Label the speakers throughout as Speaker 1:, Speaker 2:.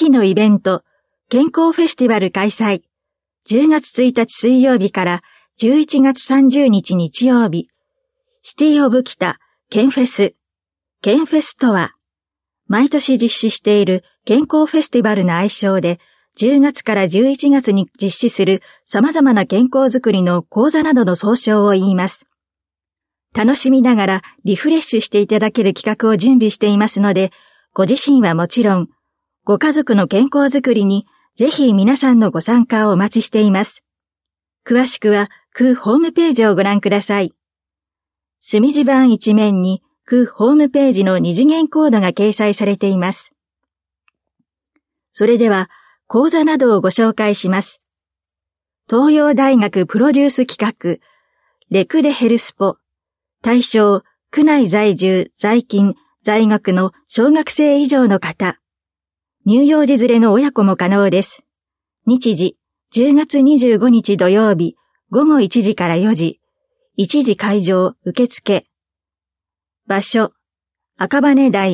Speaker 1: 秋のイベント、健康フェスティバル開催。10月1日水曜日から11月30日日曜日。シティオブ北、ケンフェス。ケンフェスとは、毎年実施している健康フェスティバルの愛称で、10月から11月に実施する様々な健康づくりの講座などの総称を言います。楽しみながらリフレッシュしていただける企画を準備していますので、ご自身はもちろん、ご家族の健康づくりにぜひ皆さんのご参加をお待ちしています。詳しくは空ホームページをご覧ください。墨字版一面に空ホームページの二次元コードが掲載されています。それでは、講座などをご紹介します。東洋大学プロデュース企画、レクレヘルスポ、対象、区内在住、在勤、在学の小学生以上の方。乳幼児連れの親子も可能です。日時、10月25日土曜日、午後1時から4時。1時会場、受付。場所、赤羽台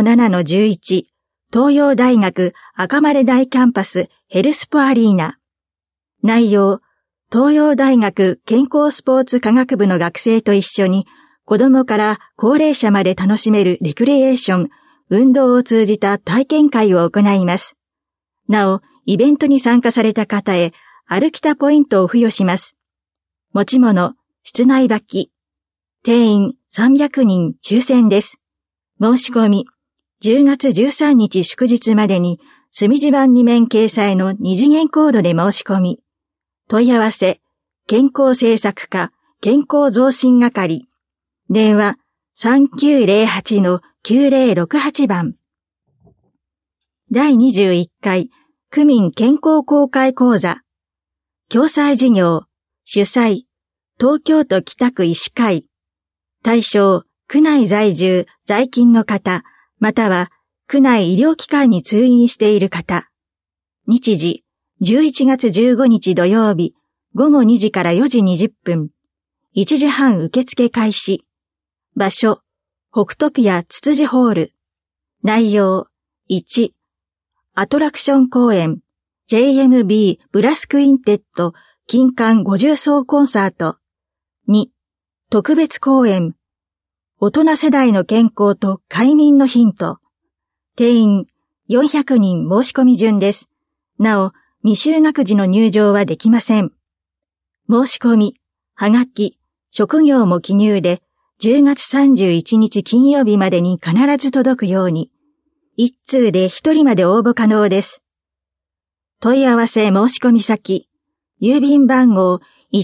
Speaker 1: 1-7-11。東洋大学赤羽台キャンパスヘルスポアリーナ。内容、東洋大学健康スポーツ科学部の学生と一緒に子供から高齢者まで楽しめるレクリエーション、運動を通じた体験会を行います。なお、イベントに参加された方へ歩きたポイントを付与します。持ち物、室内履き。定員300人抽選です。申し込み。10月13日祝日までに、墨字版2面掲載の二次元コードで申し込み。問い合わせ、健康政策課、健康増進係。電話、3908-9068番。第21回、区民健康公開講座。共済事業、主催、東京都北区医師会。対象、区内在住、在勤の方。または、区内医療機関に通院している方。日時、11月15日土曜日、午後2時から4時20分。1時半受付開始。場所、北トピアツツジホール。内容、1、アトラクション公演、JMB ブラスクインテッド、金環50層コンサート。2、特別公演、大人世代の健康と快眠のヒント。定員400人申し込み順です。なお、未就学児の入場はできません。申し込み、はがき、職業も記入で、10月31日金曜日までに必ず届くように、1通で1人まで応募可能です。問い合わせ申し込み先、郵便番号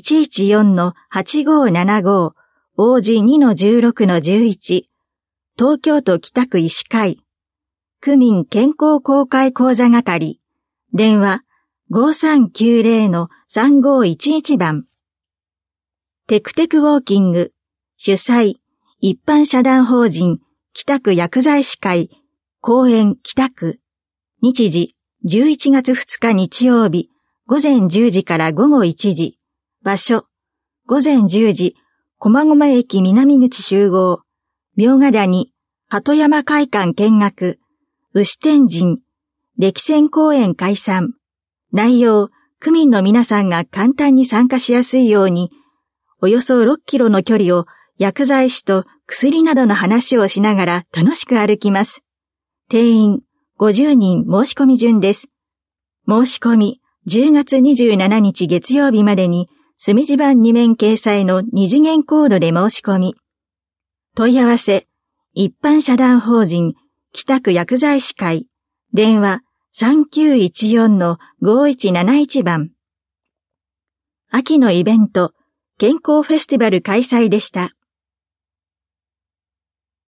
Speaker 1: 114-8575 王子 2-16-11 東京都北区医師会区民健康公開講座係電話 5390-3511 番テクテクウォーキング主催一般社団法人北区薬剤師会公園北区日時11月2日日曜日午前10時から午後1時場所午前10時駒込駅南口集合、茗ヶ谷、鳩山会館見学、牛天神、歴戦公演開催。内容、区民の皆さんが簡単に参加しやすいように、およそ6キロの距離を薬剤師と薬などの話をしながら楽しく歩きます。定員50人申し込み順です。申し込み、10月27日月曜日までに、墨字版2面掲載の二次元コードで申し込み。問い合わせ、一般社団法人北区薬剤師会、電話 3914-5171 番。秋のイベント、健康フェスティバル開催でした。